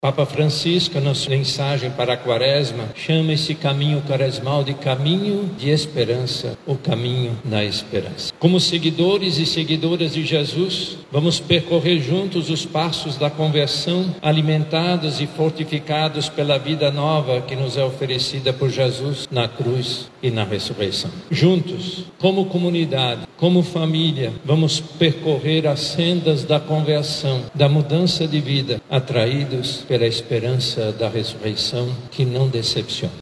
Papa Francisco, na sua mensagem para a Quaresma, chama esse caminho quaresmal de caminho de esperança, o caminho da esperança. Como seguidores e seguidoras de Jesus, vamos percorrer juntos os passos da conversão, alimentados e fortificados pela vida nova que nos é oferecida por Jesus na cruz e na ressurreição. Juntos, como comunidade, como família, vamos percorrer as sendas da conversão, da mudança de vida, atraídos pela esperança da ressurreição que não decepciona.